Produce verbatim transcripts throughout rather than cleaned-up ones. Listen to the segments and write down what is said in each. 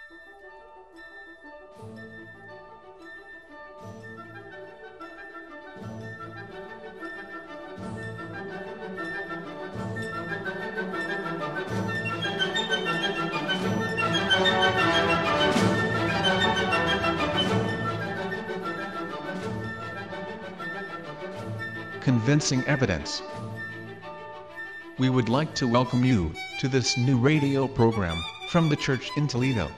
Convincing evidence. We would like to welcome you to this new radio program from the church in Toledo.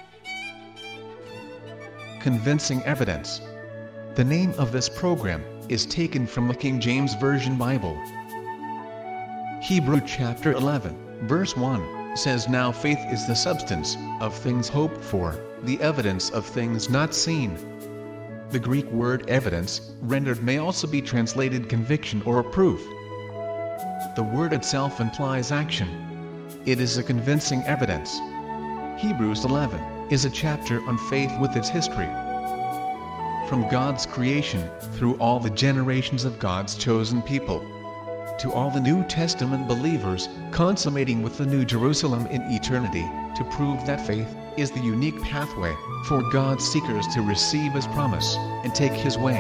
Convincing evidence. The name of this program is taken from the King James Version Bible. Hebrew chapter eleven, verse one, says, "Now faith is the substance of things hoped for, the evidence of things not seen." The Greek word evidence, rendered, may also be translated conviction or proof. The word itself implies action. It is a convincing evidence. Hebrews eleven is a chapter on faith with its history. From God's creation, through all the generations of God's chosen people, to all the New Testament believers, consummating with the New Jerusalem in eternity, to prove that faith is the unique pathway for God's seekers to receive His promise and take His way.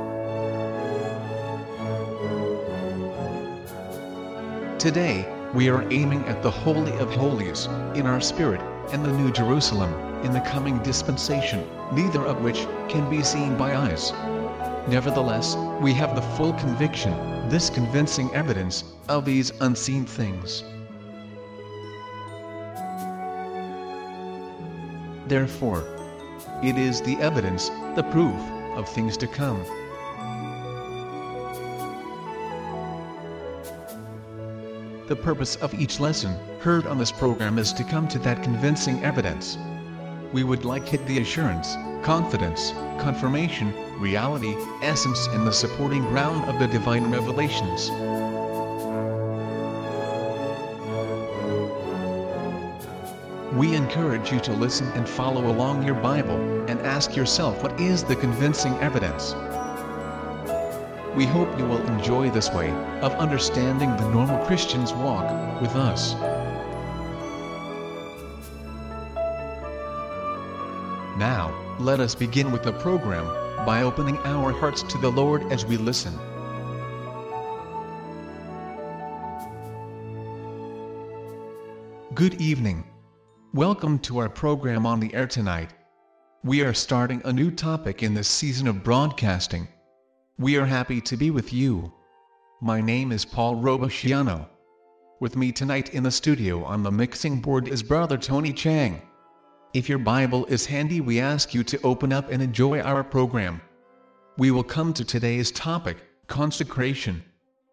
Today, we are aiming at the Holy of Holies in our spirit and the New Jerusalem in the coming dispensation, neither of which can be seen by eyes. Nevertheless, we have the full conviction, this convincing evidence, of these unseen things. Therefore, it is the evidence, the proof, of things to come. The purpose of each lesson heard on this program is to come to that convincing evidence. We would like it the assurance, confidence, confirmation, reality, essence, and the supporting ground of the divine revelations. We encourage you to listen and follow along your Bible, and ask yourself, what is the convincing evidence? We hope you will enjoy this way of understanding the normal Christian's walk with us. Now, let us begin with the program by opening our hearts to the Lord as we listen. Good evening. Welcome to our program on the air tonight. We are starting a new topic in this season of broadcasting. We are happy to be with you. My name is Paul Robociano. With me tonight in the studio on the mixing board is Brother Tony Chang. If your Bible is handy, we ask you to open up and enjoy our program. We will come to today's topic, consecration.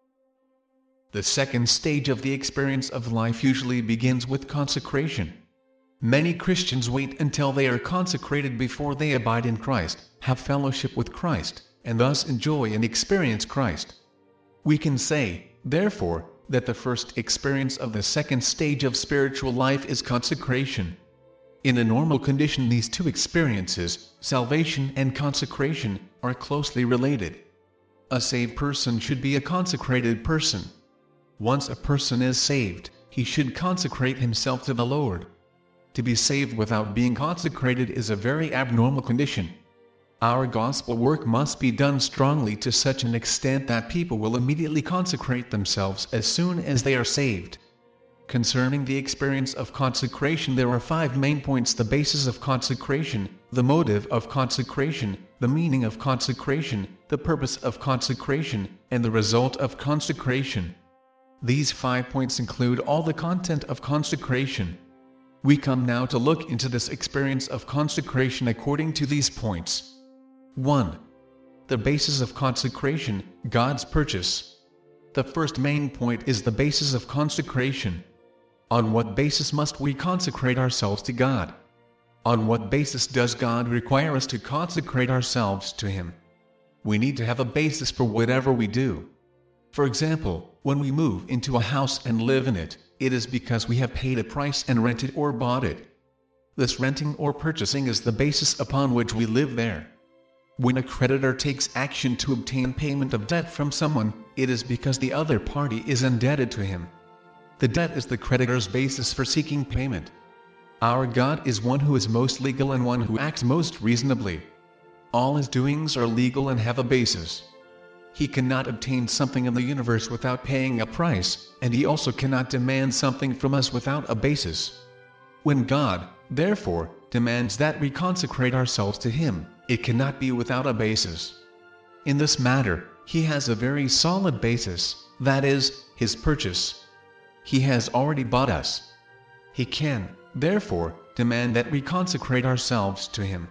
The second stage of the experience of life usually begins with consecration. Many Christians wait until they are consecrated before they abide in Christ, have fellowship with Christ, and thus enjoy and experience Christ. We can say, therefore, that the first experience of the second stage of spiritual life is consecration. In a normal condition, these two experiences, salvation and consecration, are closely related. A saved person should be a consecrated person. Once a person is saved, he should consecrate himself to the Lord. To be saved without being consecrated is a very abnormal condition. Our gospel work must be done strongly to such an extent that people will immediately consecrate themselves as soon as they are saved. Concerning the experience of consecration, there are five main points: the basis of consecration, the motive of consecration, the meaning of consecration, the purpose of consecration, and the result of consecration. These five points include all the content of consecration. We come now to look into this experience of consecration according to these points. one. The basis of consecration, God's purchase. The first main point is the basis of consecration. On what basis must we consecrate ourselves to God? On what basis does God require us to consecrate ourselves to Him? We need to have a basis for whatever we do. For example, when we move into a house and live in it, it is because we have paid a price and rented or bought it. This renting or purchasing is the basis upon which we live there. When a creditor takes action to obtain payment of debt from someone, it is because the other party is indebted to him. The debt is the creditor's basis for seeking payment. Our God is one who is most legal and one who acts most reasonably. All his doings are legal and have a basis. He cannot obtain something in the universe without paying a price, and he also cannot demand something from us without a basis. When God, therefore, demands that we consecrate ourselves to him, it cannot be without a basis. In this matter, he has a very solid basis, that is, his purchase. He has already bought us. He can, therefore, demand that we consecrate ourselves to him.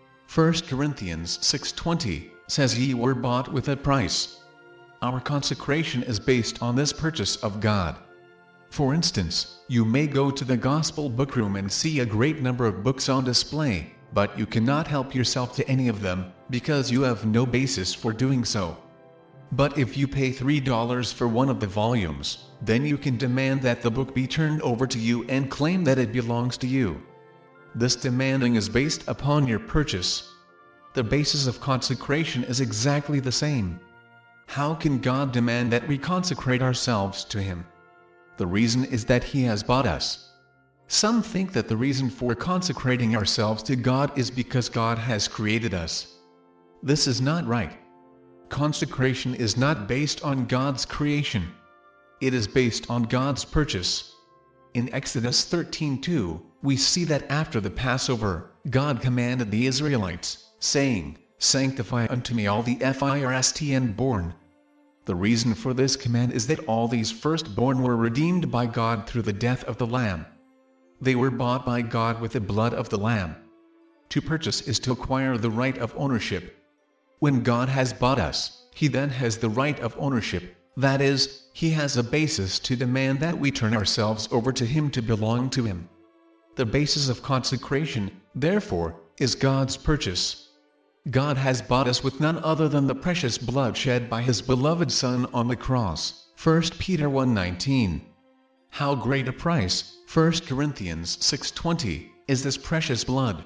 First Corinthians six twenty says, "Ye were bought with a price." Our consecration is based on this purchase of God. For instance, you may go to the gospel bookroom and see a great number of books on display, but you cannot help yourself to any of them, because you have no basis for doing so. But if you pay three dollars for one of the volumes, then you can demand that the book be turned over to you and claim that it belongs to you. This demanding is based upon your purchase. The basis of consecration is exactly the same. How can God demand that we consecrate ourselves to him? The reason is that he has bought us. Some think that the reason for consecrating ourselves to God is because God has created us. This is not right. Consecration is not based on God's creation. It is based on God's purchase. In Exodus thirteen two, we see that after the Passover, God commanded the Israelites, saying, "Sanctify unto me all the firstborn." The reason for this command is that all these firstborn were redeemed by God through the death of the Lamb. They were bought by God with the blood of the Lamb. To purchase is to acquire the right of ownership. When God has bought us, he then has the right of ownership, that is, he has a basis to demand that we turn ourselves over to him to belong to him. The basis of consecration, therefore, is God's purchase. God has bought us with none other than the precious blood shed by his beloved Son on the cross, First Peter one nineteen. How great a price, First Corinthians six twenty, is this precious blood.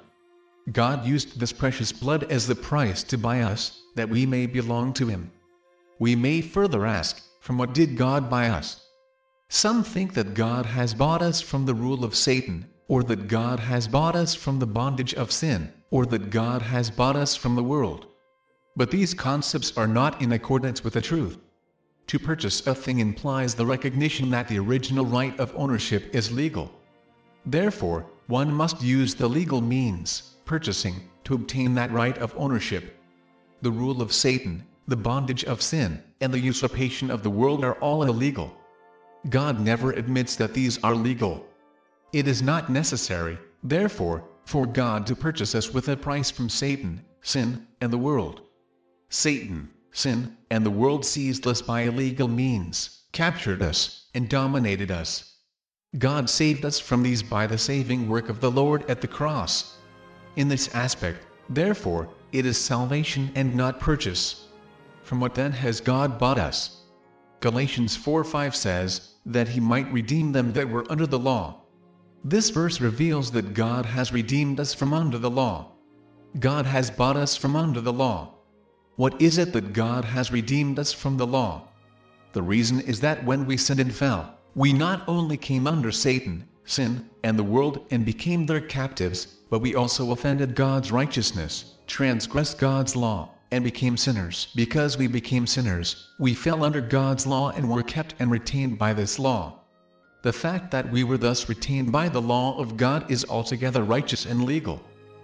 God used this precious blood as the price to buy us, that we may belong to him. We may further ask, from what did God buy us? Some think that God has bought us from the rule of Satan, or that God has bought us from the bondage of sin, or that God has bought us from the world. But these concepts are not in accordance with the truth. To purchase a thing implies the recognition that the original right of ownership is legal. Therefore, one must use the legal means, purchasing, to obtain that right of ownership. The rule of Satan, the bondage of sin, and the usurpation of the world are all illegal. God never admits that these are legal. It is not necessary, therefore, for God to purchase us with a price from Satan, sin, and the world. Satan, sin, and the world seized us by illegal means, captured us, and dominated us. God saved us from these by the saving work of the Lord at the cross. In this aspect, therefore, it is salvation and not purchase. From what then has God bought us? Galatians four five says, that he might redeem them that were under the law. This verse reveals that God has redeemed us from under the law. God has bought us from under the law. What is it that God has redeemed us from the law? The reason is that when we sinned and fell, we not only came under Satan, sin, and the world and became their captives, but we also offended God's righteousness, transgressed God's law, and became sinners. Because we became sinners, we fell under God's law and were kept and retained by this law. The fact that we were thus retained by the law of God is altogether righteous and legal.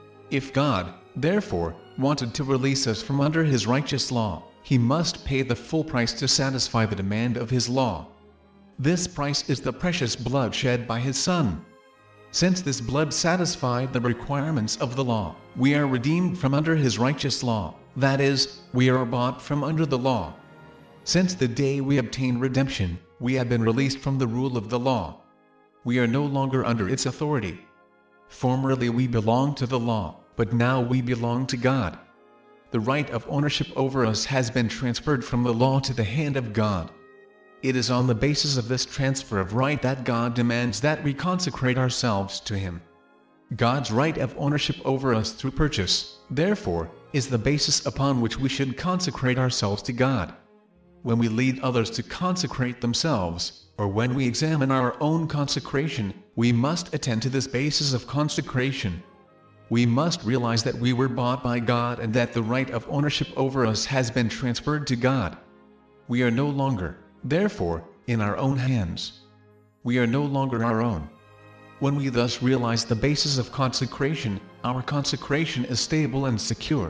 If God, therefore, wanted to release us from under his righteous law, he must pay the full price to satisfy the demand of his law. This price is the precious blood shed by his Son. Since this blood satisfied the requirements of the law, we are redeemed from under his righteous law, that is, we are bought from under the law. Since the day we obtained redemption, we have been released from the rule of the law. We are no longer under its authority. Formerly we belonged to the law, but now we belong to God. The right of ownership over us has been transferred from the law to the hand of God. It is on the basis of this transfer of right that God demands that we consecrate ourselves to him. God's right of ownership over us through purchase, therefore, is the basis upon which we should consecrate ourselves to God. when we lead others to consecrate themselves, or when we examine our own consecration, we must attend to this basis of consecration. We must realize that we were bought by God and that the right of ownership over us has been transferred to God. We are no longer, therefore, in our own hands. We are no longer our own. When we thus realize the basis of consecration, our consecration is stable and secure.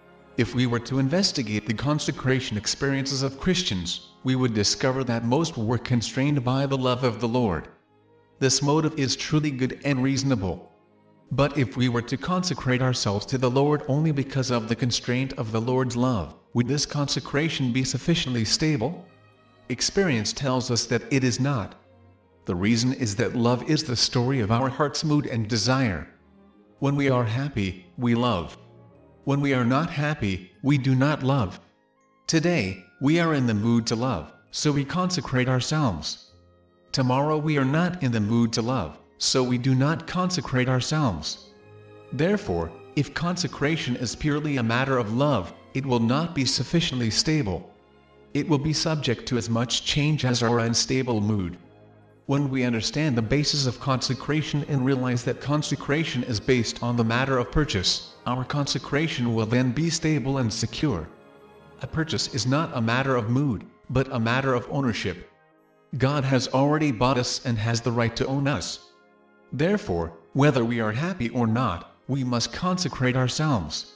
If we were to investigate the consecration experiences of Christians, we would discover that most were constrained by the love of the Lord. This motive is truly good and reasonable. But if we were to consecrate ourselves to the Lord only because of the constraint of the Lord's love, would this consecration be sufficiently stable? Experience tells us that it is not. The reason is that love is the story of our heart's mood and desire. When we are happy, we love. When we are not happy, we do not love. Today, we are in the mood to love, so we consecrate ourselves. Tomorrow we are not in the mood to love, so we do not consecrate ourselves. Therefore, if consecration is purely a matter of love, it will not be sufficiently stable. It will be subject to as much change as our unstable mood. When we understand the basis of consecration and realize that consecration is based on the matter of purchase, our consecration will then be stable and secure. A purchase is not a matter of mood, but a matter of ownership. God has already bought us and has the right to own us. Therefore, whether we are happy or not, we must consecrate ourselves.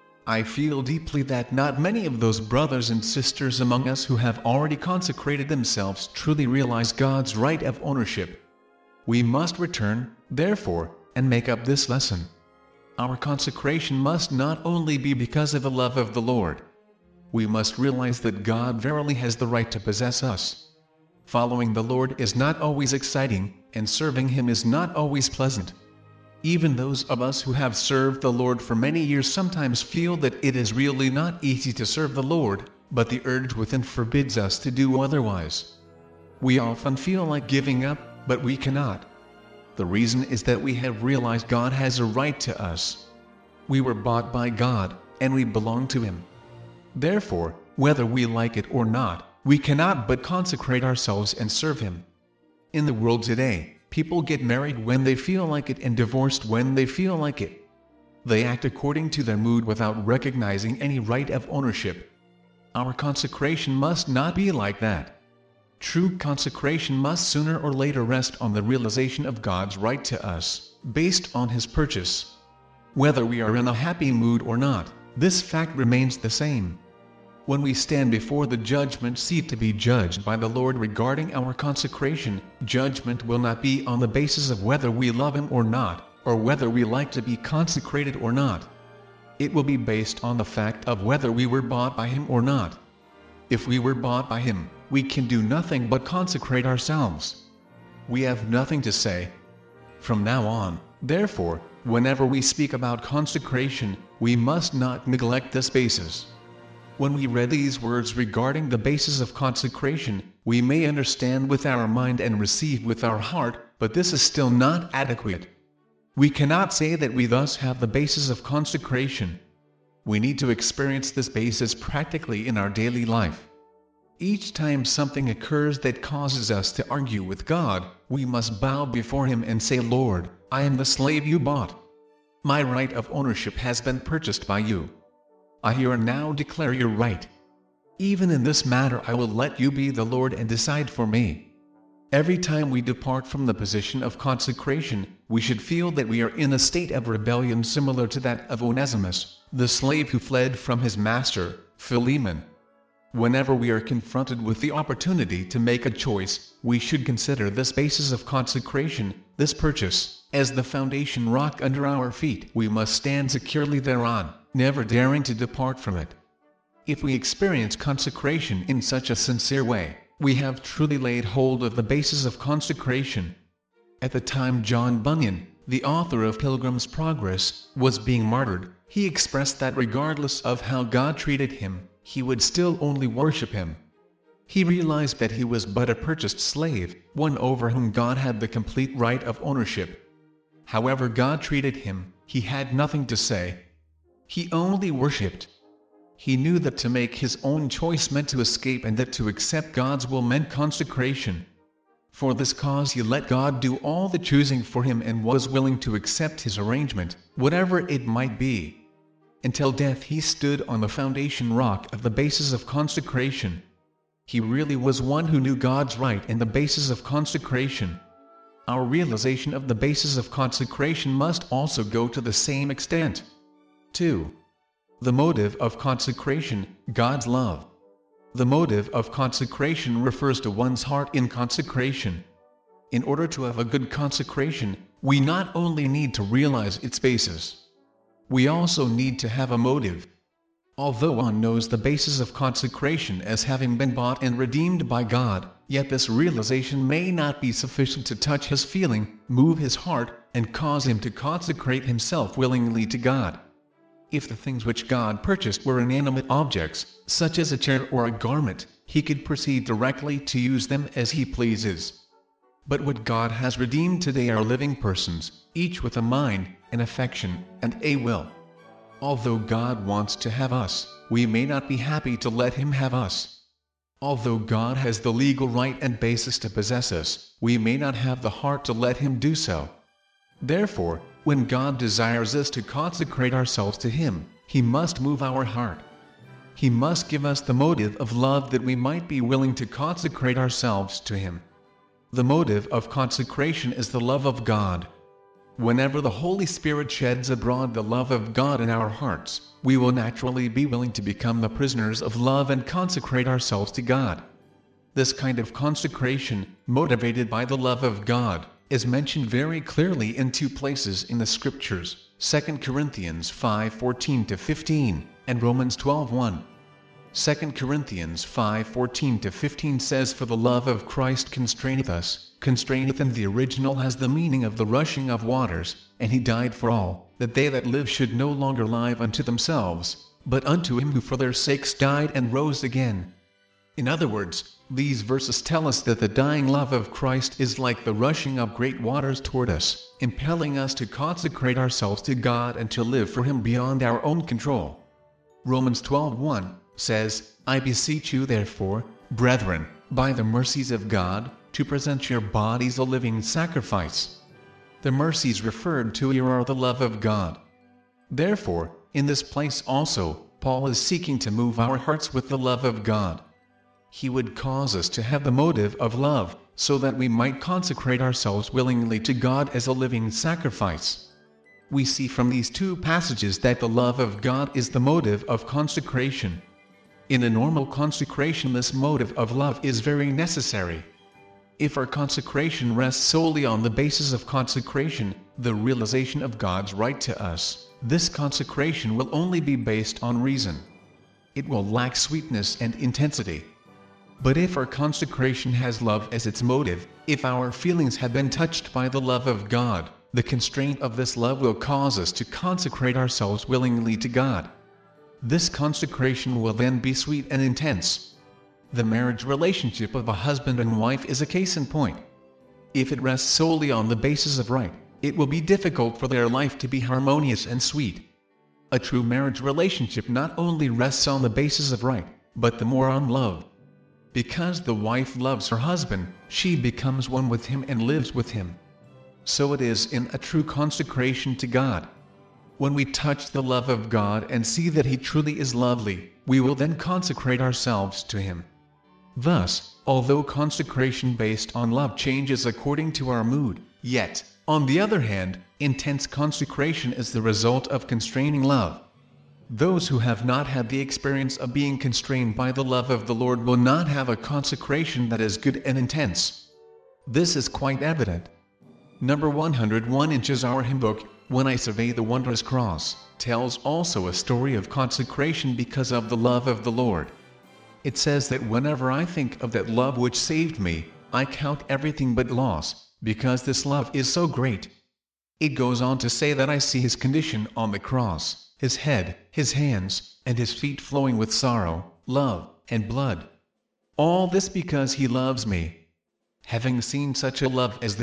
I feel deeply that not many of those brothers and sisters among us who have already consecrated themselves truly realize God's right of ownership. We must return, therefore, and make up this lesson. Our consecration must not only be because of the love of the Lord. We must realize that God verily has the right to possess us. Following the Lord is not always exciting, and serving Him is not always pleasant. Even those of us who have served the Lord for many years sometimes feel that it is really not easy to serve the Lord, but the urge within forbids us to do otherwise. We often feel like giving up, but we cannot. The reason is that we have realized God has a right to us. We were bought by God, and we belong to Him. Therefore, whether we like it or not, we cannot but consecrate ourselves and serve Him. In the world today, people get married when they feel like it and divorced when they feel like it. They act according to their mood without recognizing any right of ownership. Our consecration must not be like that. True consecration must sooner or later rest on the realization of God's right to us, based on His purchase. Whether we are in a happy mood or not, this fact remains the same. When we stand before the judgment seat to be judged by the Lord regarding our consecration, judgment will not be on the basis of whether we love Him or not, or whether we like to be consecrated or not. It will be based on the fact of whether we were bought by Him or not. If we were bought by Him, we can do nothing but consecrate ourselves. We have nothing to say. From now on, therefore, whenever we speak about consecration, we must not neglect this basis. When we read these words regarding the basis of consecration, we may understand with our mind and receive with our heart, but this is still not adequate. We cannot say that we thus have the basis of consecration. We need to experience this basis practically in our daily life. Each time something occurs that causes us to argue with God, we must bow before Him and say, "Lord, I am the slave you bought. My right of ownership has been purchased by you. I here and now declare your right. Even in this matter I will let you be the Lord and decide for me." Every time we depart from the position of consecration, we should feel that we are in a state of rebellion similar to that of Onesimus, the slave who fled from his master, Philemon. Whenever we are confronted with the opportunity to make a choice, we should consider this basis of consecration, this purchase, as the foundation rock under our feet. We must stand securely thereon, never daring to depart from it. If we experience consecration in such a sincere way, we have truly laid hold of the basis of consecration. At the time John Bunyan, the author of Pilgrim's Progress, was being martyred, he expressed that regardless of how God treated him, he would still only worship Him. He realized that he was but a purchased slave, one over whom God had the complete right of ownership. However God treated him, he had nothing to say. He only worshipped. He knew that to make his own choice meant to escape and that to accept God's will meant consecration. For this cause he let God do all the choosing for him and was willing to accept his arrangement, whatever it might be. Until death he stood on the foundation rock of the basis of consecration. He really was one who knew God's right and the basis of consecration. Our realization of the basis of consecration must also go to the same extent. two. The motive of consecration, God's love. The motive of consecration refers to one's heart in consecration. In order to have a good consecration, we not only need to realize its basis, we also need to have a motive. Although one knows the basis of consecration as having been bought and redeemed by God, yet this realization may not be sufficient to touch his feeling, move his heart, and cause him to consecrate himself willingly to God. If the things which God purchased were inanimate objects, such as a chair or a garment, he could proceed directly to use them as he pleases. But what God has redeemed today are living persons, each with a mind, an affection, and a will. Although God wants to have us, we may not be happy to let him have us. Although God has the legal right and basis to possess us, we may not have the heart to let him do so. Therefore, when God desires us to consecrate ourselves to him, he must move our heart. He must give us the motive of love that we might be willing to consecrate ourselves to him. The motive of consecration is the love of God. Whenever the Holy Spirit sheds abroad the love of God in our hearts, we will naturally be willing to become the prisoners of love and consecrate ourselves to God. This kind of consecration, motivated by the love of God, is mentioned very clearly in two places in the Scriptures, Second Corinthians five fourteen to fifteen, and Romans twelve one. Second Corinthians five fourteen to fifteen says, "For the love of Christ constraineth us," constraineth in the original has the meaning of the rushing of waters, "and he died for all, that they that live should no longer live unto themselves, but unto him who for their sakes died and rose again." In other words, these verses tell us that the dying love of Christ is like the rushing of great waters toward us, impelling us to consecrate ourselves to God and to live for him beyond our own control. Romans twelve one says, "I beseech you therefore, brethren, by the mercies of God, to present your bodies a living sacrifice." The mercies referred to here are the love of God. Therefore, in this place also, Paul is seeking to move our hearts with the love of God. He would cause us to have the motive of love, so that we might consecrate ourselves willingly to God as a living sacrifice. We see from these two passages that the love of God is the motive of consecration. In a normal consecration, this motive of love is very necessary. If our consecration rests solely on the basis of consecration, the realization of God's right to us, this consecration will only be based on reason. It will lack sweetness and intensity. But if our consecration has love as its motive, if our feelings have been touched by the love of God, the constraint of this love will cause us to consecrate ourselves willingly to God. This consecration will then be sweet and intense. The marriage relationship of a husband and wife is a case in point. If it rests solely on the basis of right, it will be difficult for their life to be harmonious and sweet. A true marriage relationship not only rests on the basis of right, but the more on love. Because the wife loves her husband, she becomes one with him and lives with him. So it is in a true consecration to God. When we touch the love of God and see that he truly is lovely, we will then consecrate ourselves to him. Thus, although consecration based on love changes according to our mood, yet, on the other hand, intense consecration is the result of constraining love. Those who have not had the experience of being constrained by the love of the Lord will not have a consecration that is good and intense. This is quite evident. Number one hundred one in our hymn book, "When I Survey the Wondrous Cross," tells also a story of consecration because of the love of the Lord. It says that whenever I think of that love which saved me, I count everything but loss, because this love is so great. It goes on to say that I see his condition on the cross, his head, his hands, and his feet flowing with sorrow, love, and blood. All this because he loves me. Having seen such a love as this,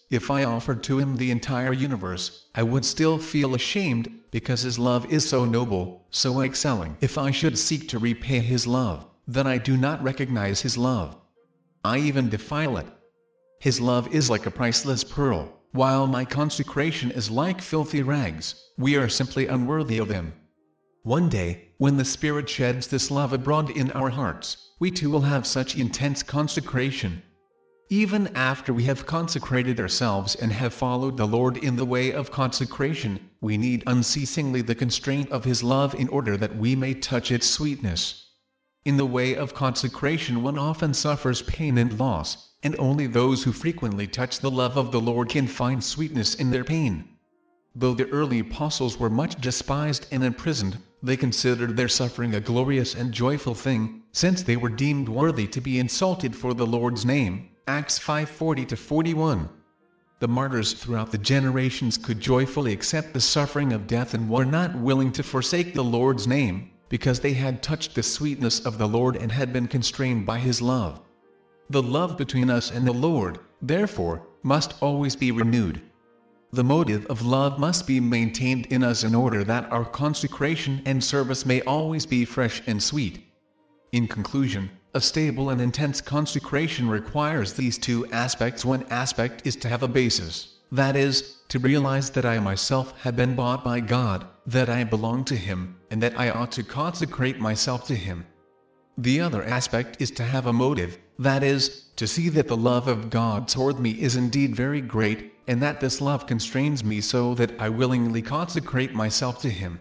if I offered to him the entire universe, I would still feel ashamed, because his love is so noble, so excelling. If I should seek to repay his love, then I do not recognize his love. I even defile it. His love is like a priceless pearl, while my consecration is like filthy rags. We are simply unworthy of him. One day, when the Spirit sheds this love abroad in our hearts, we too will have such intense consecration. Even after we have consecrated ourselves and have followed the Lord in the way of consecration, we need unceasingly the constraint of his love in order that we may touch its sweetness. In the way of consecration one often suffers pain and loss, and only those who frequently touch the love of the Lord can find sweetness in their pain. Though the early apostles were much despised and imprisoned, they considered their suffering a glorious and joyful thing, since they were deemed worthy to be insulted for the Lord's name. Acts five forty to forty-one. The martyrs throughout the generations could joyfully accept the suffering of death and were not willing to forsake the Lord's name, because they had touched the sweetness of the Lord and had been constrained by his love. The love between us and the Lord, therefore, must always be renewed. The motive of love must be maintained in us in order that our consecration and service may always be fresh and sweet. In conclusion, a stable and intense consecration requires these two aspects. One aspect is to have a basis, that is, to realize that I myself have been bought by God, that I belong to him, and that I ought to consecrate myself to him. The other aspect is to have a motive, that is, to see that the love of God toward me is indeed very great, and that this love constrains me so that I willingly consecrate myself to him.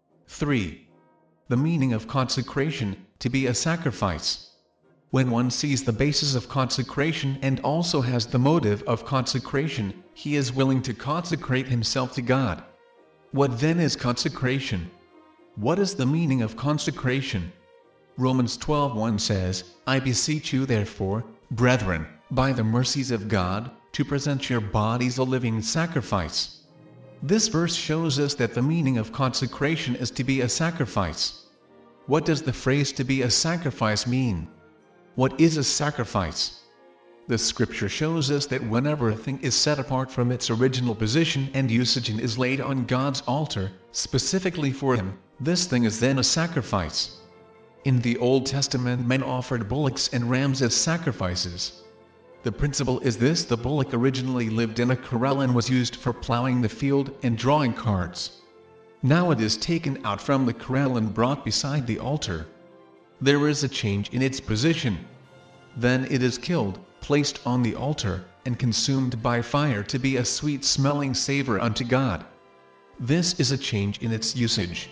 three. The meaning of consecration, to be a sacrifice. When one sees the basis of consecration and also has the motive of consecration, he is willing to consecrate himself to God. What then is consecration? What is the meaning of consecration? Romans twelve one says, I beseech you therefore, brethren, by the mercies of God, to present your bodies a living sacrifice. This verse shows us that the meaning of consecration is to be a sacrifice. What does the phrase to be a sacrifice mean? What is a sacrifice? The scripture shows us that whenever a thing is set apart from its original position and usage and is laid on God's altar, specifically for him, this thing is then a sacrifice. In the Old Testament men offered bullocks and rams as sacrifices. The principle is this: the bullock originally lived in a corral and was used for plowing the field and drawing carts. Now it is taken out from the corral and brought beside the altar. There is a change in its position. Then it is killed, placed on the altar, and consumed by fire to be a sweet-smelling savor unto God. This is a change in its usage.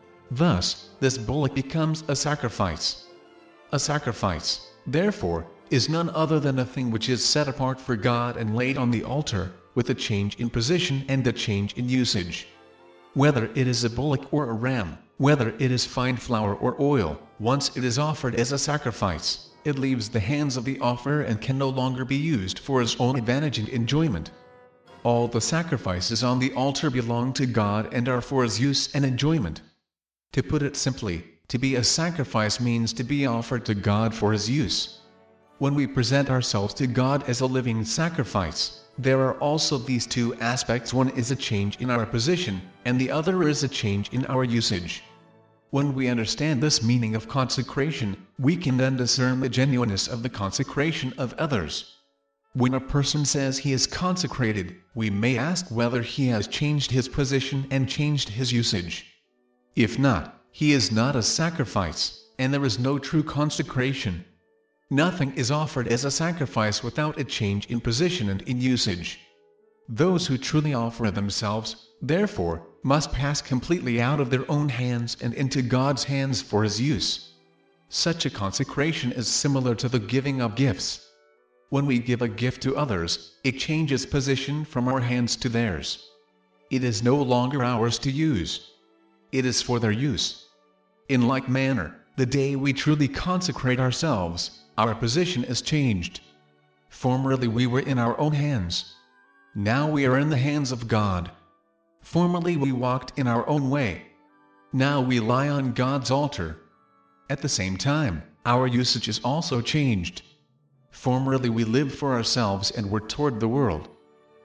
Thus, this bullock becomes a sacrifice. A sacrifice, therefore, is none other than a thing which is set apart for God and laid on the altar, with a change in position and a change in usage. Whether it is a bullock or a ram, whether it is fine flour or oil, once it is offered as a sacrifice, it leaves the hands of the offerer and can no longer be used for his own advantage and enjoyment. All the sacrifices on the altar belong to God and are for his use and enjoyment. To put it simply, to be a sacrifice means to be offered to God for his use. When we present ourselves to God as a living sacrifice, there are also these two aspects: one is a change in our position, and the other is a change in our usage. When we understand this meaning of consecration, we can then discern the genuineness of the consecration of others. When a person says he is consecrated, we may ask whether he has changed his position and changed his usage. If not, he is not a sacrifice, and there is no true consecration. Nothing is offered as a sacrifice without a change in position and in usage. Those who truly offer themselves, therefore, must pass completely out of their own hands and into God's hands for his use. Such a consecration is similar to the giving of gifts. When we give a gift to others, it changes position from our hands to theirs. It is no longer ours to use. It is for their use. In like manner, the day we truly consecrate ourselves, our position is changed. Formerly we were in our own hands. Now we are in the hands of God. Formerly we walked in our own way. Now we lie on God's altar. At the same time, our usage is also changed. Formerly we lived for ourselves and were toward the world.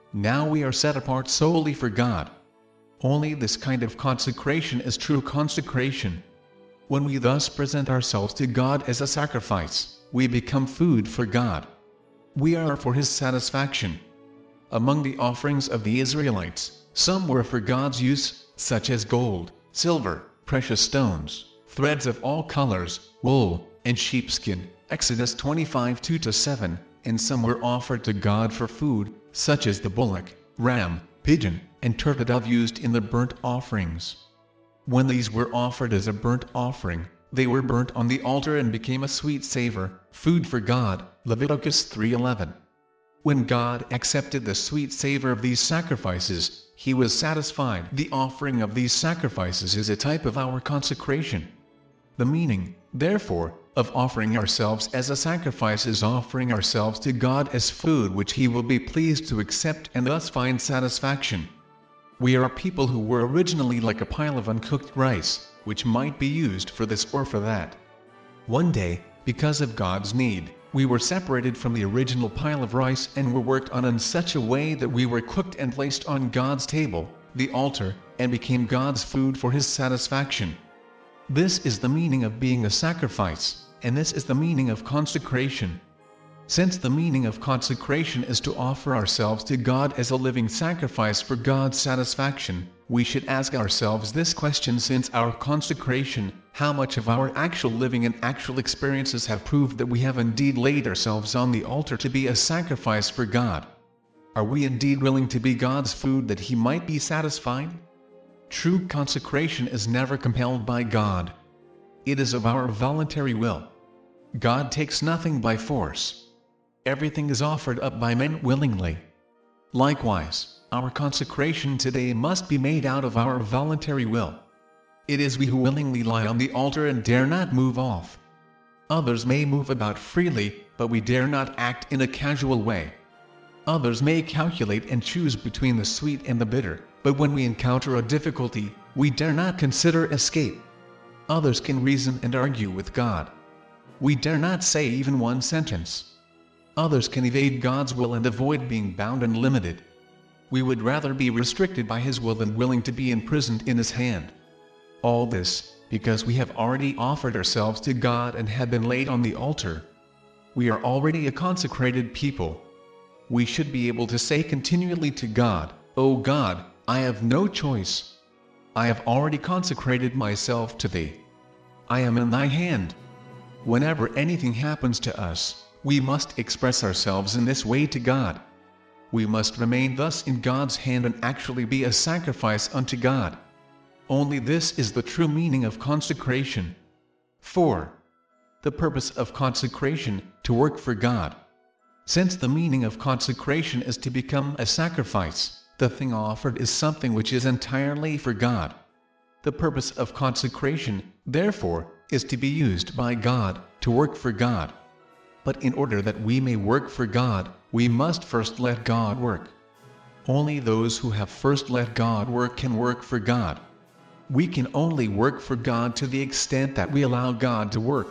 Now we are set apart solely for God. Only this kind of consecration is true consecration. When we thus present ourselves to God as a sacrifice, we become food for God. We are for His satisfaction. Among the offerings of the Israelites, some were for God's use, such as gold, silver, precious stones, threads of all colors, wool, and sheepskin, Exodus twenty-five two to seven, and some were offered to God for food, such as the bullock, ram, pigeon, and turtle dove used in the burnt offerings. When these were offered as a burnt offering, they were burnt on the altar and became a sweet savor, food for God, Leviticus three eleven. When God accepted the sweet savor of these sacrifices, He was satisfied. The offering of these sacrifices is a type of our consecration. The meaning, therefore, of offering ourselves as a sacrifice is offering ourselves to God as food which He will be pleased to accept and thus find satisfaction. We are a people who were originally like a pile of uncooked rice, which might be used for this or for that. One day, because of God's need, we were separated from the original pile of rice and were worked on in such a way that we were cooked and placed on God's table, the altar, and became God's food for His satisfaction. This is the meaning of being a sacrifice, and this is the meaning of consecration. Since the meaning of consecration is to offer ourselves to God as a living sacrifice for God's satisfaction, we should ask ourselves this question: since our consecration, how much of our actual living and actual experiences have proved that we have indeed laid ourselves on the altar to be a sacrifice for God? Are we indeed willing to be God's food that He might be satisfied? True consecration is never compelled by God. It is of our voluntary will. God takes nothing by force. Everything is offered up by men willingly. Likewise, our consecration today must be made out of our voluntary will. It is we who willingly lie on the altar and dare not move off. Others may move about freely, but we dare not act in a casual way. Others may calculate and choose between the sweet and the bitter, but when we encounter a difficulty, we dare not consider escape. Others can reason and argue with God. We dare not say even one sentence. Others can evade God's will and avoid being bound and limited. We would rather be restricted by His will than willing to be imprisoned in His hand. All this, because we have already offered ourselves to God and have been laid on the altar. We are already a consecrated people. We should be able to say continually to God, "O God, I have no choice. I have already consecrated myself to Thee. I am in Thy hand." Whenever anything happens to us, we must express ourselves in this way to God. We must remain thus in God's hand and actually be a sacrifice unto God. Only this is the true meaning of consecration. four. The purpose of consecration, to work for God. Since the meaning of consecration is to become a sacrifice, the thing offered is something which is entirely for God. The purpose of consecration, therefore, is to be used by God, to work for God. But in order that we may work for God, we must first let God work. Only those who have first let God work can work for God. We can only work for God to the extent that we allow God to work.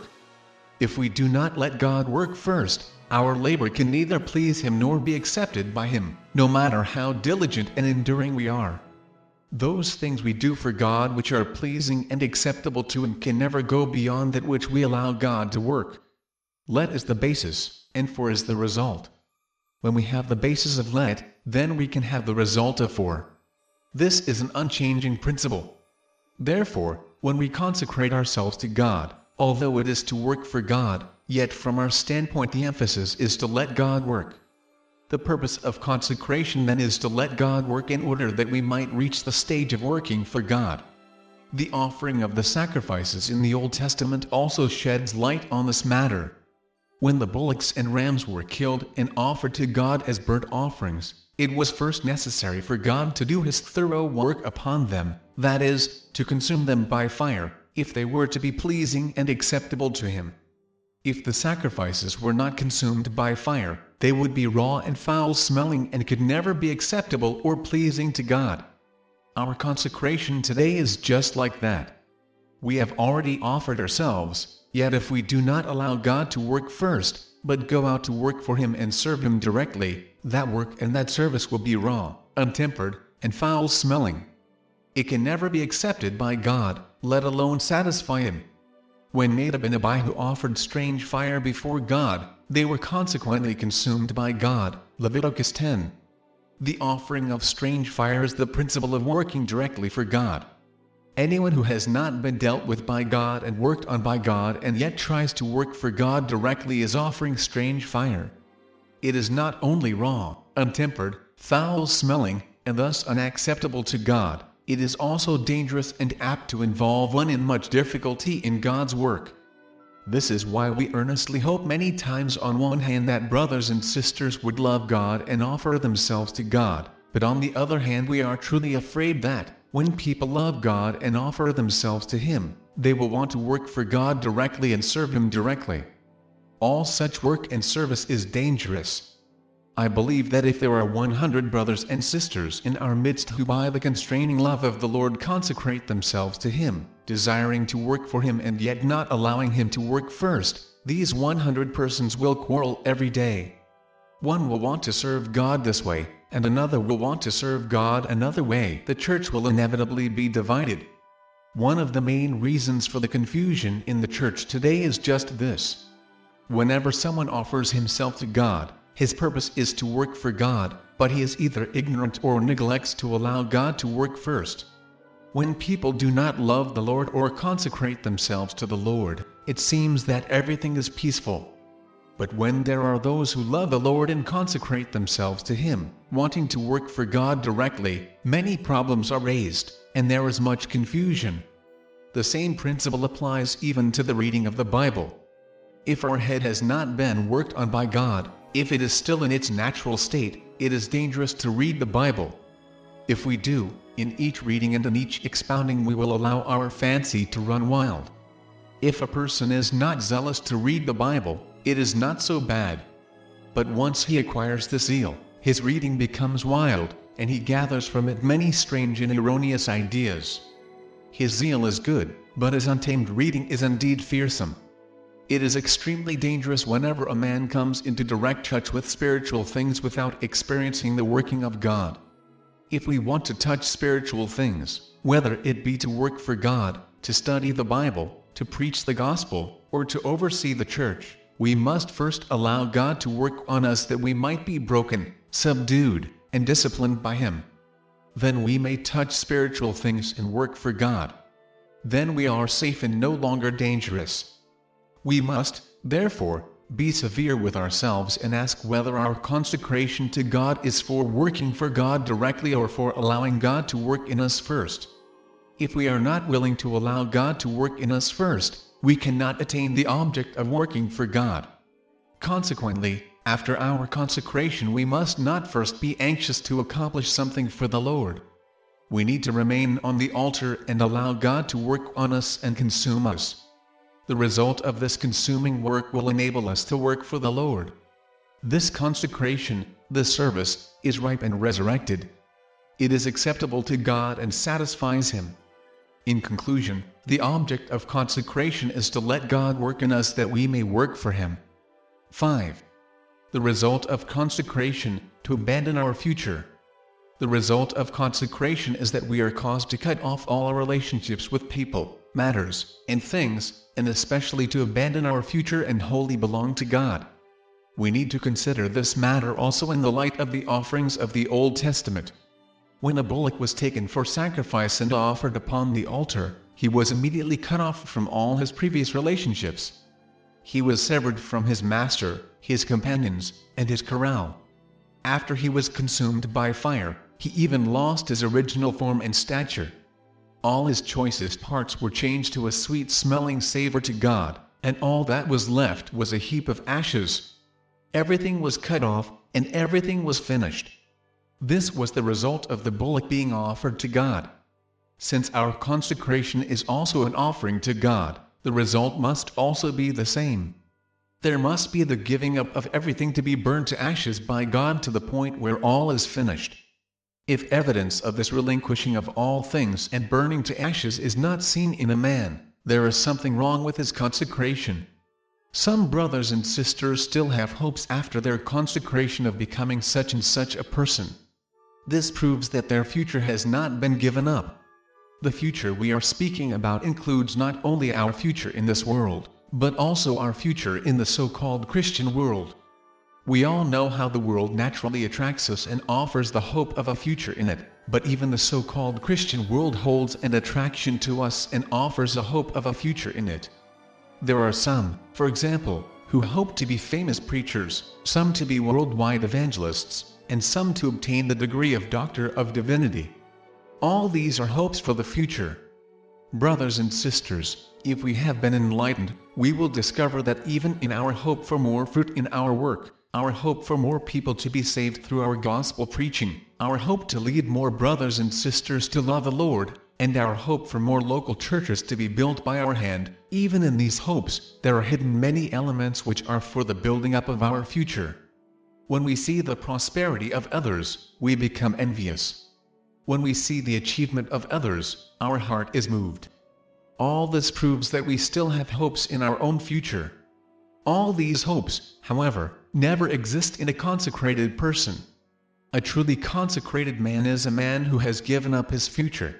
If we do not let God work first, our labor can neither please Him nor be accepted by Him, no matter how diligent and enduring we are. Those things we do for God which are pleasing and acceptable to Him can never go beyond that which we allow God to work. Let is the basis, and for is the result. When we have the basis of let, then we can have the result of for. This is an unchanging principle. Therefore, when we consecrate ourselves to God, although it is to work for God, yet from our standpoint the emphasis is to let God work. The purpose of consecration then is to let God work in order that we might reach the stage of working for God. The offering of the sacrifices in the Old Testament also sheds light on this matter. When the bullocks and rams were killed and offered to God as burnt offerings, it was first necessary for God to do His thorough work upon them, that is, to consume them by fire, if they were to be pleasing and acceptable to Him. If the sacrifices were not consumed by fire, they would be raw and foul-smelling and could never be acceptable or pleasing to God. Our consecration today is just like that. We have already offered ourselves, yet if we do not allow God to work first, but go out to work for him and serve him directly, that work and that service will be raw, untempered, and foul-smelling. It can never be accepted by God, let alone satisfy him. When Nadab and Abihu offered strange fire before God, they were consequently consumed by God, Leviticus ten. The offering of strange fire is the principle of working directly for God. Anyone who has not been dealt with by God and worked on by God and yet tries to work for God directly is offering strange fire. It is not only raw, untempered, foul-smelling, and thus unacceptable to God, it is also dangerous and apt to involve one in much difficulty in God's work. This is why we earnestly hope many times on one hand that brothers and sisters would love God and offer themselves to God, but on the other hand we are truly afraid that, when people love God and offer themselves to Him, they will want to work for God directly and serve Him directly. All such work and service is dangerous. I believe that if there are one hundred brothers and sisters in our midst who by the constraining love of the Lord consecrate themselves to Him, desiring to work for Him and yet not allowing Him to work first, these one hundred persons will quarrel every day. One will want to serve God this way, and another will want to serve God another way. The church will inevitably be divided. One of the main reasons for the confusion in the church today is just this. Whenever someone offers himself to God, his purpose is to work for God, but he is either ignorant or neglects to allow God to work first. When people do not love the Lord or consecrate themselves to the Lord, it seems that everything is peaceful. But when there are those who love the Lord and consecrate themselves to Him, wanting to work for God directly, many problems are raised, and there is much confusion. The same principle applies even to the reading of the Bible. If our head has not been worked on by God, if it is still in its natural state, it is dangerous to read the Bible. If we do, in each reading and in each expounding we will allow our fancy to run wild. If a person is not zealous to read the Bible, it is not so bad. But once he acquires the zeal, his reading becomes wild, and he gathers from it many strange and erroneous ideas. His zeal is good, but his untamed reading is indeed fearsome. It is extremely dangerous whenever a man comes into direct touch with spiritual things without experiencing the working of God. If we want to touch spiritual things, whether it be to work for God, to study the Bible, to preach the gospel, or to oversee the church, we must first allow God to work on us that we might be broken, subdued, and disciplined by Him. Then we may touch spiritual things and work for God. Then we are safe and no longer dangerous. We must, therefore, be severe with ourselves and ask whether our consecration to God is for working for God directly or for allowing God to work in us first. If we are not willing to allow God to work in us first, we cannot attain the object of working for God. Consequently, after our consecration we must not first be anxious to accomplish something for the Lord. We need to remain on the altar and allow God to work on us and consume us. The result of this consuming work will enable us to work for the Lord. This consecration, this service, is ripe and resurrected. It is acceptable to God and satisfies Him. In conclusion, the object of consecration is to let God work in us that we may work for Him. five. The result of consecration, to abandon our future. The result of consecration is that we are caused to cut off all our relationships with people, matters, and things, and especially to abandon our future and wholly belong to God. We need to consider this matter also in the light of the offerings of the Old Testament. When a bullock was taken for sacrifice and offered upon the altar, he was immediately cut off from all his previous relationships. He was severed from his master, his companions, and his corral. After he was consumed by fire, he even lost his original form and stature. All his choicest parts were changed to a sweet-smelling savor to God, and all that was left was a heap of ashes. Everything was cut off, and everything was finished. This was the result of the bullock being offered to God. Since our consecration is also an offering to God, the result must also be the same. There must be the giving up of everything to be burned to ashes by God to the point where all is finished. If evidence of this relinquishing of all things and burning to ashes is not seen in a man, there is something wrong with his consecration. Some brothers and sisters still have hopes after their consecration of becoming such and such a person. This proves that their future has not been given up. The future we are speaking about includes not only our future in this world, but also our future in the so-called Christian world. We all know how the world naturally attracts us and offers the hope of a future in it, but even the so-called Christian world holds an attraction to us and offers a hope of a future in it. There are some, for example, who hope to be famous preachers, some to be worldwide evangelists, and some to obtain the degree of Doctor of Divinity. All these are hopes for the future. Brothers and sisters, if we have been enlightened, we will discover that even in our hope for more fruit in our work, our hope for more people to be saved through our gospel preaching, our hope to lead more brothers and sisters to love the Lord, and our hope for more local churches to be built by our hand, even in these hopes, there are hidden many elements which are for the building up of our future. When we see the prosperity of others, we become envious. When we see the achievement of others, our heart is moved. All this proves that we still have hopes in our own future. All these hopes, however, never exist in a consecrated person. A truly consecrated man is a man who has given up his future.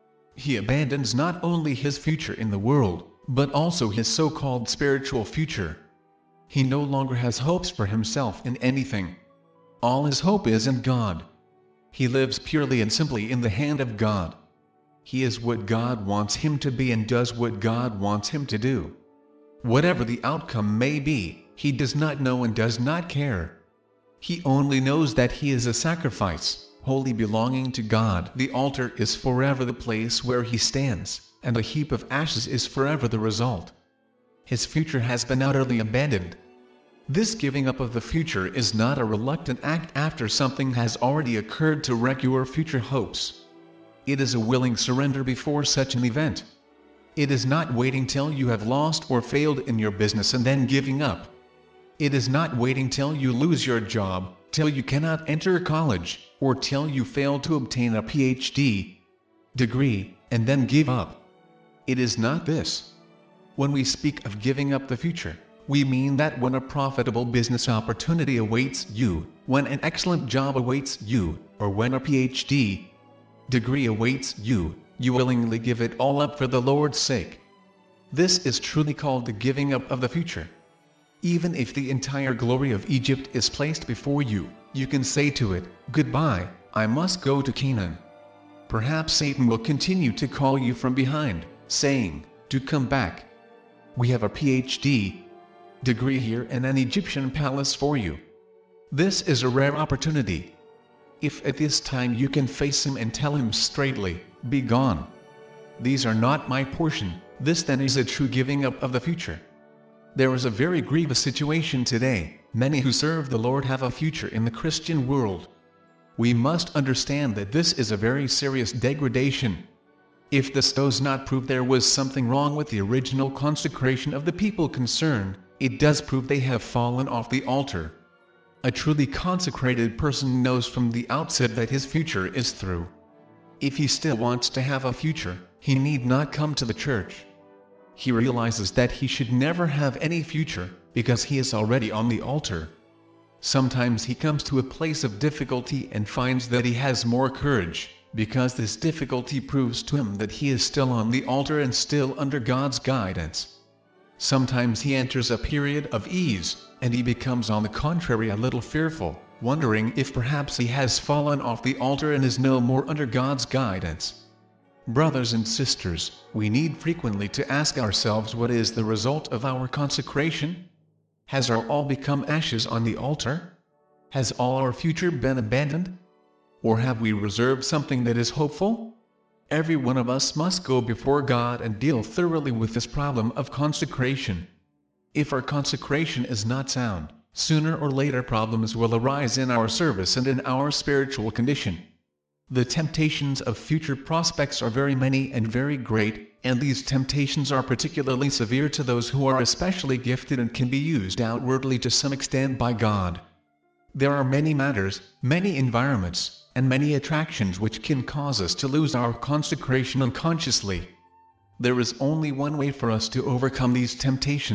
He abandons not only his future in the world, but also his so-called spiritual future. He no longer has hopes for himself in anything. All his hope is in God. He lives purely and simply in the hand of God. He is what God wants him to be and does what God wants him to do. Whatever the outcome may be, he does not know and does not care. He only knows that he is a sacrifice, wholly belonging to God. The altar is forever the place where he stands, and a heap of ashes is forever the result. His future has been utterly abandoned. This giving up of the future is not a reluctant act after something has already occurred to wreck your future hopes. It is a willing surrender before such an event. It is not waiting till you have lost or failed in your business and then giving up. It is not waiting till you lose your job, till you cannot enter college, or till you fail to obtain a P H D degree, and then give up. It is not this. When we speak of giving up the future, we mean that when a profitable business opportunity awaits you, when an excellent job awaits you, or when a P H D degree awaits you, you willingly give it all up for the Lord's sake. This is truly called the giving up of the future. Even if the entire glory of Egypt is placed before you, you can say to it, "Goodbye, I must go to Canaan." Perhaps Satan will continue to call you from behind, saying, "Do come back. We have a P H D degree here and an Egyptian palace for you." This is a rare opportunity. If at this time you can face him and tell him straightly, "Be gone. These are not my portion," this then is a true giving up of the future. There is a very grievous situation today. Many who serve the Lord have a future in the Christian world. We must understand that this is a very serious degradation. If this does not prove there was something wrong with the original consecration of the people concerned, it does prove they have fallen off the altar. A truly consecrated person knows from the outset that his future is through. If he still wants to have a future, he need not come to the church. He realizes that he should never have any future, because he is already on the altar. Sometimes he comes to a place of difficulty and finds that he has more courage, because this difficulty proves to him that he is still on the altar and still under God's guidance. Sometimes he enters a period of ease, and he becomes on the contrary a little fearful, wondering if perhaps he has fallen off the altar and is no more under God's guidance. Brothers and sisters, we need frequently to ask ourselves, what is the result of our consecration? Has our all become ashes on the altar? Has all our future been abandoned? Or have we reserved something that is hopeful? Every one of us must go before God and deal thoroughly with this problem of consecration. If our consecration is not sound, sooner or later problems will arise in our service and in our spiritual condition. The temptations of future prospects are very many and very great, and these temptations are particularly severe to those who are especially gifted and can be used outwardly to some extent by God. There are many matters, many environments, and many attractions which can cause us to lose our consecration unconsciously. There is only one way for us to overcome these temptations,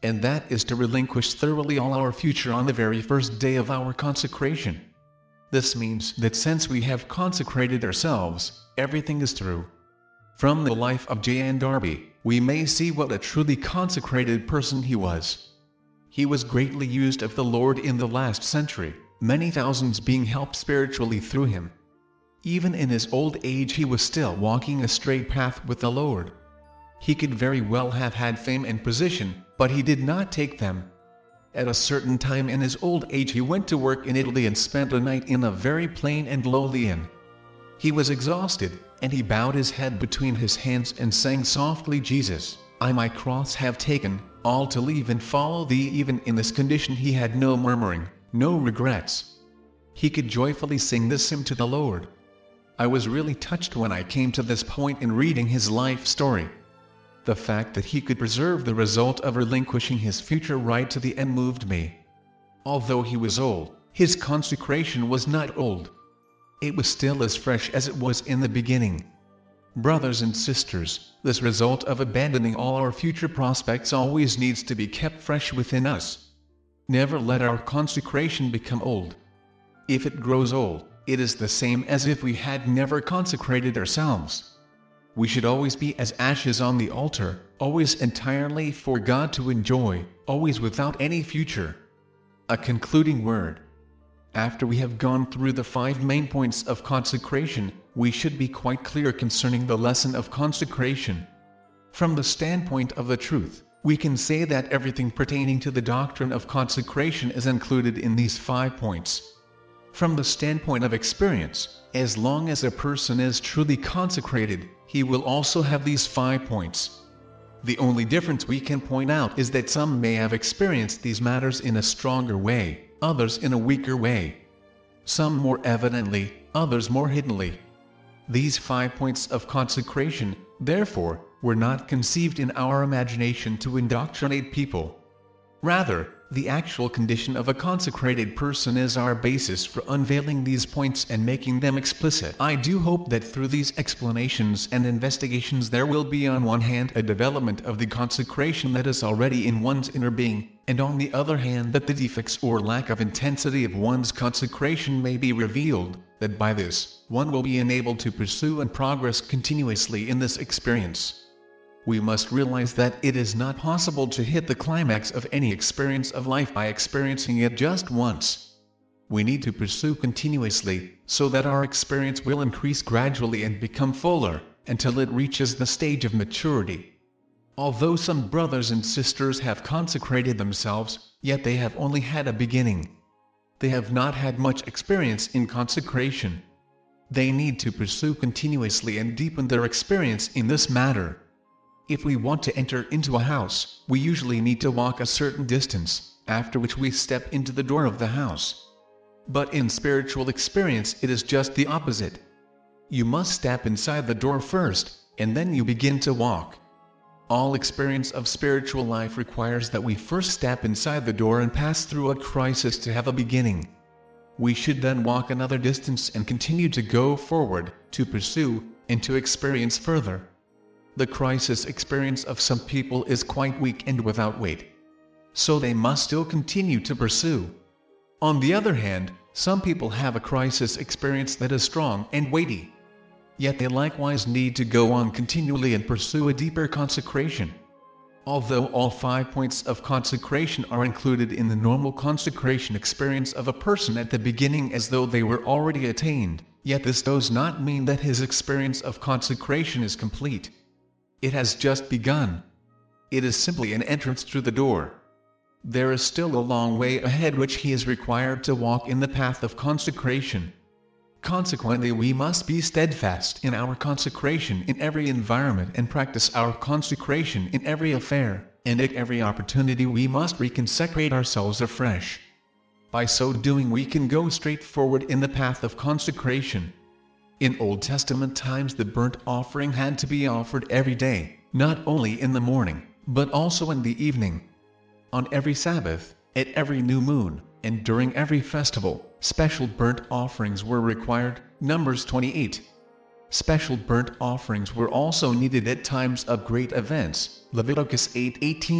and that is to relinquish thoroughly all our future on the very first day of our consecration. This means that since we have consecrated ourselves, everything is through. From the life of J N Darby, we may see what a truly consecrated person he was. He was greatly used of the Lord in the last century, many thousands being helped spiritually through him. Even in his old age he was still walking a straight path with the Lord. He could very well have had fame and position, but he did not take them. At a certain time in his old age he went to work in Italy and spent a night in a very plain and lowly inn. He was exhausted, and he bowed his head between his hands and sang softly, "Jesus, I my cross have taken, all to leave and follow thee." Even in this condition he had no murmuring, no regrets. He could joyfully sing this hymn to the Lord. I was really touched when I came to this point in reading his life story. The fact that he could preserve the result of relinquishing his future right to the end moved me. Although he was old, his consecration was not old. It was still as fresh as it was in the beginning. Brothers and sisters, this result of abandoning all our future prospects always needs to be kept fresh within us. Never let our consecration become old. If it grows old, it is the same as if we had never consecrated ourselves. We should always be as ashes on the altar, always entirely for God to enjoy, always without any future. A concluding word. After we have gone through the five main points of consecration, we should be quite clear concerning the lesson of consecration. From the standpoint of the truth, we can say that everything pertaining to the doctrine of consecration is included in these five points. From the standpoint of experience, as long as a person is truly consecrated, he will also have these five points. The only difference we can point out is that some may have experienced these matters in a stronger way, others in a weaker way. Some more evidently, others more hiddenly. These five points of consecration, therefore, were not conceived in our imagination to indoctrinate people. Rather, the actual condition of a consecrated person is our basis for unveiling these points and making them explicit. I do hope that through these explanations and investigations there will be on one hand a development of the consecration that is already in one's inner being, and on the other hand that the defects or lack of intensity of one's consecration may be revealed, that by this, one will be enabled to pursue and progress continuously in this experience. We must realize that it is not possible to hit the climax of any experience of life by experiencing it just once. We need to pursue continuously, so that our experience will increase gradually and become fuller, until it reaches the stage of maturity. Although some brothers and sisters have consecrated themselves, yet they have only had a beginning. They have not had much experience in consecration. They need to pursue continuously and deepen their experience in this matter. If we want to enter into a house, we usually need to walk a certain distance, after which we step into the door of the house. But in spiritual experience it is just the opposite. You must step inside the door first, and then you begin to walk. All experience of spiritual life requires that we first step inside the door and pass through a crisis to have a beginning. We should then walk another distance and continue to go forward, to pursue, and to experience further. The crisis experience of some people is quite weak and without weight. So they must still continue to pursue. On the other hand, some people have a crisis experience that is strong and weighty. Yet they likewise need to go on continually and pursue a deeper consecration. Although all five points of consecration are included in the normal consecration experience of a person at the beginning as though they were already attained, yet this does not mean that his experience of consecration is complete. It has just begun. It is simply an entrance through the door. There is still a long way ahead which he is required to walk in the path of consecration. Consequently, we must be steadfast in our consecration in every environment and practice our consecration in every affair, and at every opportunity we must reconsecrate ourselves afresh. By so doing we can go straight forward in the path of consecration. In Old Testament times the burnt offering had to be offered every day, not only in the morning, but also in the evening. On every Sabbath, at every new moon, and during every festival, special burnt offerings were required, Numbers twenty-eight. Special burnt offerings were also needed at times of great events, Leviticus eight eighteen,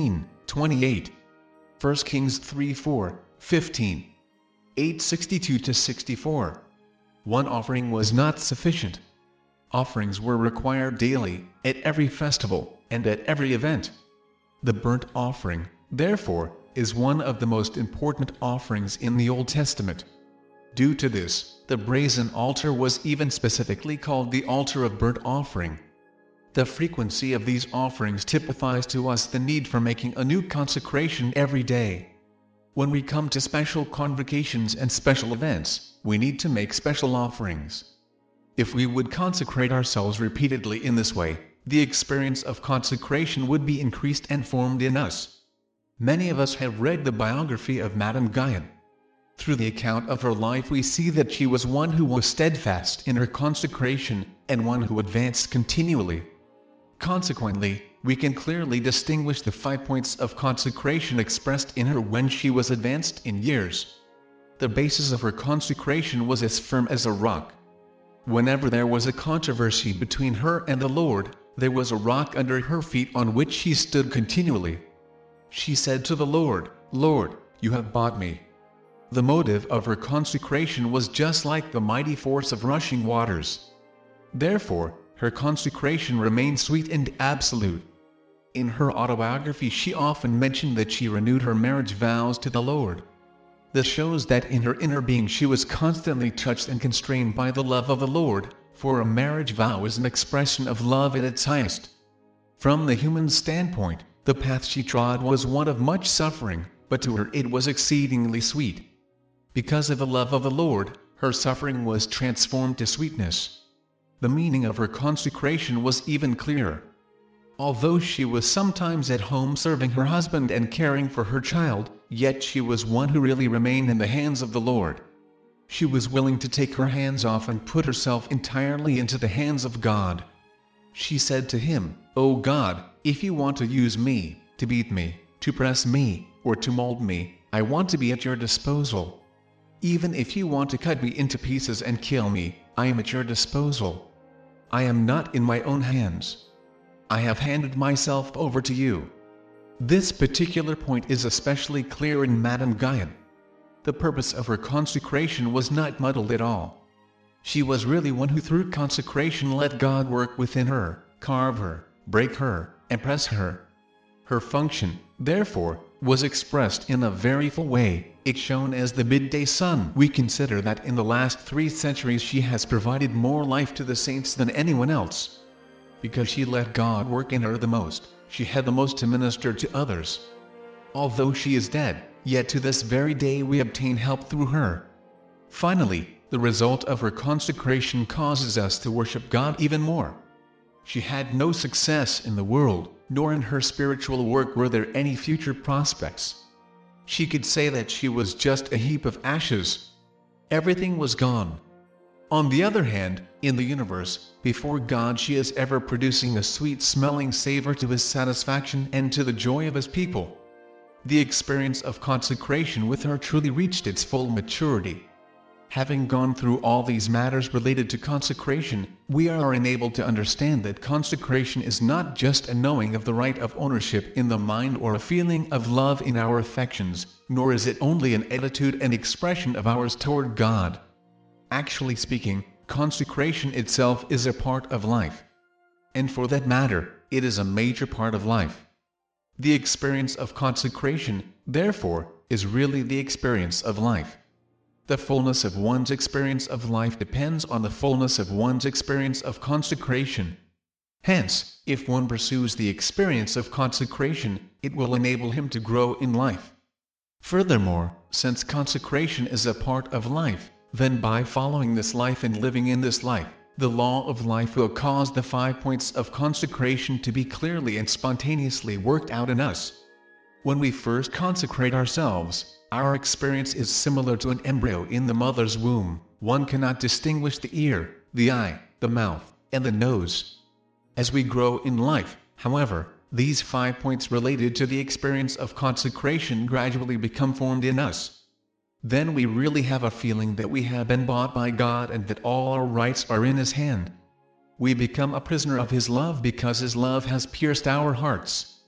twenty-eight. First Kings three four, fifteen. eight sixty-two to sixty-four. One offering was not sufficient. Offerings were required daily, at every festival, and at every event. The burnt offering, therefore, is one of the most important offerings in the Old Testament. Due to this, the brazen altar was even specifically called the altar of burnt offering. The frequency of these offerings typifies to us the need for making a new consecration every day. When we come to special convocations and special events, we need to make special offerings. If we would consecrate ourselves repeatedly in this way, the experience of consecration would be increased and formed in us. Many of us have read the biography of Madame Guyon. Through the account of her life we see that she was one who was steadfast in her consecration, and one who advanced continually. Consequently, we can clearly distinguish the five points of consecration expressed in her when she was advanced in years. The basis of her consecration was as firm as a rock. Whenever there was a controversy between her and the Lord, there was a rock under her feet on which she stood continually. She said to the Lord, "Lord, you have bought me." The motive of her consecration was just like the mighty force of rushing waters. Therefore, her consecration remained sweet and absolute. In her autobiography she often mentioned that she renewed her marriage vows to the Lord. This shows that in her inner being she was constantly touched and constrained by the love of the Lord, for a marriage vow is an expression of love at its highest. From the human standpoint, the path she trod was one of much suffering, but to her it was exceedingly sweet. Because of the love of the Lord, her suffering was transformed to sweetness. The meaning of her consecration was even clearer. Although she was sometimes at home serving her husband and caring for her child, yet she was one who really remained in the hands of the Lord. She was willing to take her hands off and put herself entirely into the hands of God. She said to him, "O God, if you want to use me, to beat me, to press me, or to mold me, I want to be at your disposal. Even if you want to cut me into pieces and kill me, I am at your disposal. I am not in my own hands. I have handed myself over to you." This particular point is especially clear in Madame Guyon. The purpose of her consecration was not muddled at all. She was really one who through consecration let God work within her, carve her, break her, and press her. Her function, therefore, was expressed in a very full way. It shone as the midday sun. We consider that in the last three centuries she has provided more life to the saints than anyone else. Because she let God work in her the most, she had the most to minister to others. Although she is dead, yet to this very day we obtain help through her. Finally, the result of her consecration causes us to worship God even more. She had no success in the world, nor in her spiritual work were there any future prospects. She could say that she was just a heap of ashes. Everything was gone. On the other hand, in the universe, before God she is ever producing a sweet-smelling savor to his satisfaction and to the joy of his people. The experience of consecration with her truly reached its full maturity. Having gone through all these matters related to consecration, we are enabled to understand that consecration is not just a knowing of the right of ownership in the mind or a feeling of love in our affections, nor is it only an attitude and expression of ours toward God. Actually speaking, consecration itself is a part of life. And for that matter, it is a major part of life. The experience of consecration, therefore, is really the experience of life. The fullness of one's experience of life depends on the fullness of one's experience of consecration. Hence, if one pursues the experience of consecration, it will enable him to grow in life. Furthermore, since consecration is a part of life, then by following this life and living in this life, the law of life will cause the five points of consecration to be clearly and spontaneously worked out in us. When we first consecrate ourselves, our experience is similar to an embryo in the mother's womb. One cannot distinguish the ear, the eye, the mouth, and the nose. As we grow in life, however, these five points related to the experience of consecration gradually become formed in us. Then we really have a feeling that we have been bought by God and that all our rights are in His hand. We become a prisoner of His love because His love has pierced our hearts.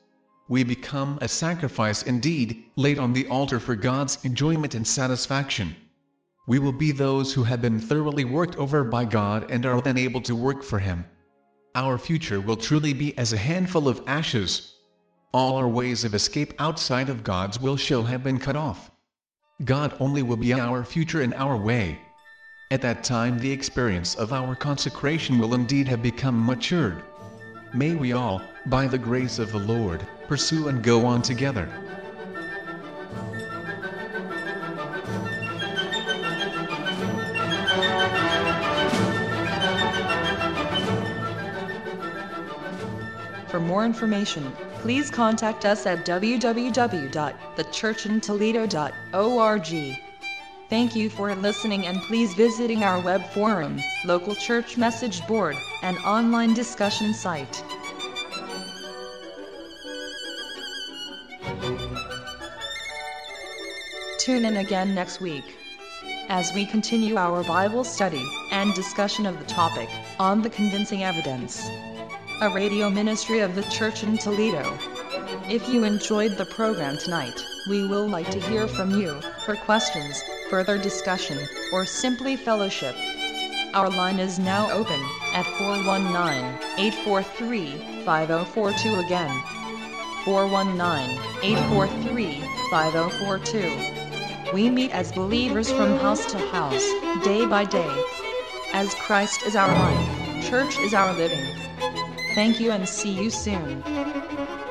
We become a sacrifice indeed, laid on the altar for God's enjoyment and satisfaction. We will be those who have been thoroughly worked over by God and are then able to work for Him. Our future will truly be as a handful of ashes. All our ways of escape outside of God's will shall have been cut off. God only will be our future and our way. At that time the experience of our consecration will indeed have become matured. May we all, by the grace of the Lord, pursue and go on together. For more information, please contact us at w w w dot the church in toledo dot org. Thank you for listening, and please visiting our web forum, local church message board, and online discussion site. Tune in again next week as we continue our Bible study and discussion of the topic, On the Convincing Evidence, a radio ministry of the Church in Toledo. If you enjoyed the program tonight, we will like to hear from you for questions, further discussion, or simply fellowship. Our line is now open at four one nine, eight four three, five zero four two. Again, four one nine, eight four three, five zero four two. We meet as believers from house to house, day by day. As Christ is our life, church is our living. Thank you and see you soon.